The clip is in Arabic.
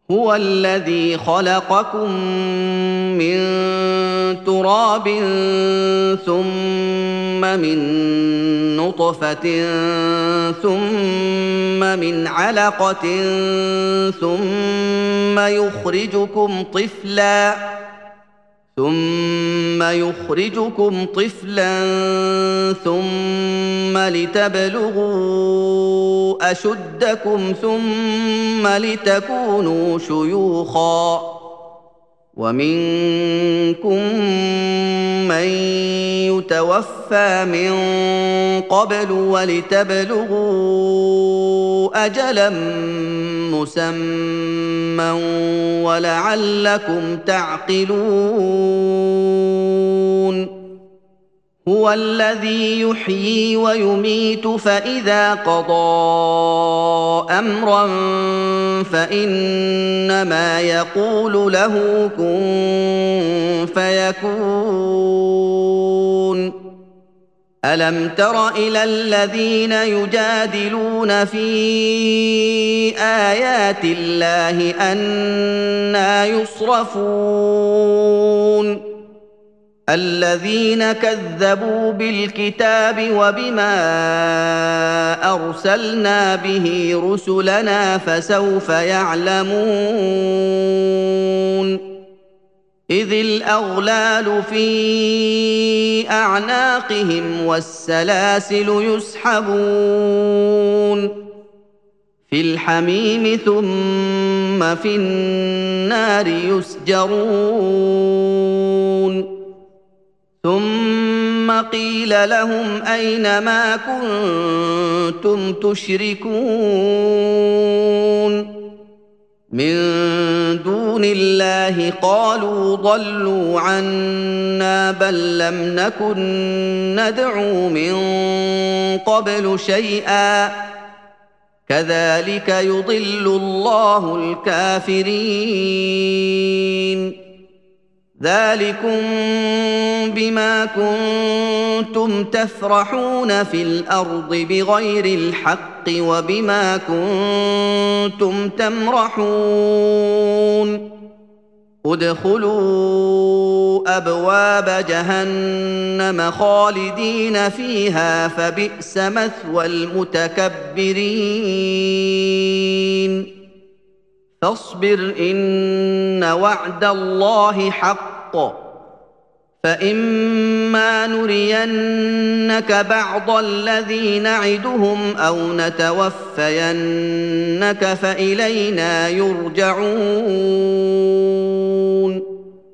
هو الذي خلقكم من تراب ثم من نطفة ثم من علقة ثم يخرجكم طفلا ثم لتبلغوا أشدكم ثم لتكونوا شيوخا ومنكم من يتوفى من قبل ولتبلغوا أجلا مسمى ولعلكم تعقلون هو الذي يحيي ويميت فإذا قضى أمرا فإنما يقول له كن فيكون ألم تر إلى الذين يجادلون في آيات الله أنى يصرفون الذين كذبوا بالكتاب وبما أرسلنا به رسلنا فسوف يعلمون إذ الأغلال في أعناقهم والسلاسل يسحبون في الحميم ثم في النار يسجرون ثم قيل لهم أين ما كنتم تشركون من دون الله قالوا ضلوا عنا بل لم نكن ندعو من قبل شيئا كذلك يضل الله الكافرين ذلكم بما كنتم تفرحون في الأرض بغير الحق وبما كنتم تمرحون ادخلوا أبواب جهنم خالدين فيها فبئس مثوى المتكبرين فاصبر إن وعد الله حق فإما نرينك بعض الذي نعدهم أو نتوفينك فإلينا يرجعون